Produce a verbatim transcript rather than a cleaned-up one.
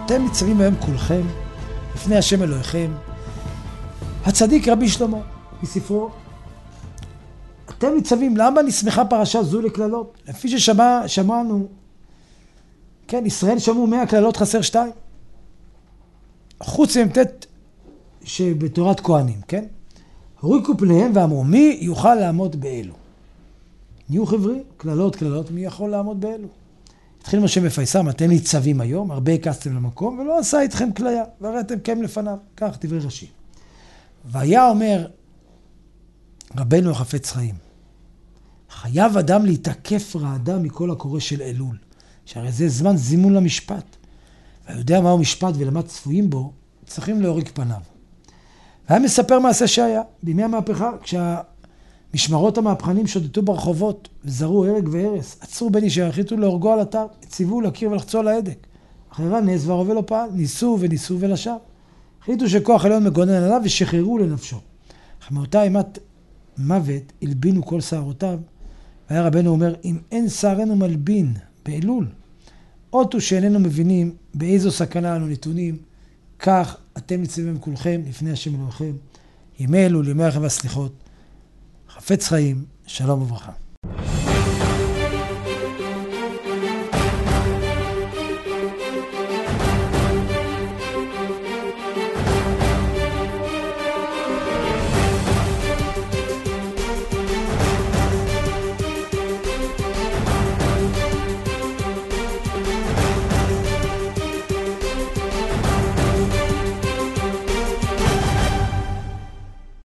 אתם ניצבים היום כולכם, לפני השם אלוהיכם. הצדיק רבי שלמה, בספרו, אתם ניצבים, למה נסמכה פרשה זו לכללות? לפי ששמענו, כן, ישראל שמעו מאה כללות חסר שתיים. חוץ ממתת שבתורת כהנים, כן? הוריקו פניהם ואמרו, מי יוכל לעמוד באלו? נהיו חברי, כללות, כללות, מי יכול לעמוד באלו? התחיל משה מפייסם, אתם ניצבים היום, הרבה הכסתם למקום, ולא עשה איתכם כליה, והראיתם קם לפניו, כך דברי רש"י. והיה אומר, רבנו החפץ חיים, חייב אדם להתעקף רעדה מכל הקורא של אלול, שהרי זה זמן זימון למשפט. והיודע מהו משפט ולמה צפויים בו, צריכים להוריק פניו. והיה מספר מעשה שהיה, בימי המהפכה, כשהמשמרות המהפכנים שוטטו ברחובות, וזרו הרג והרס, עצרו בני שהחליטו להורגו על אתר, הציבו להכיר ולחצו על ההדק. אחרה נס והרובה לא פעל, ניסו וניסו ולשם. החליטו שכוח עליון מגונן עליו ושחררו לנפשו. אך מאותה אימת מוות הלבינו כל שערותיו, והיה רבנו אומר, אם אין שערנו מלבין באלול, אותו שאיננו מבינים באיזו סכנה אנו נתונים, כך אתם ניצבים כולכם לפני השם אלוהיכם, ימי אלול, ימי החג והסליחות, חפץ חיים, שלום וברכה.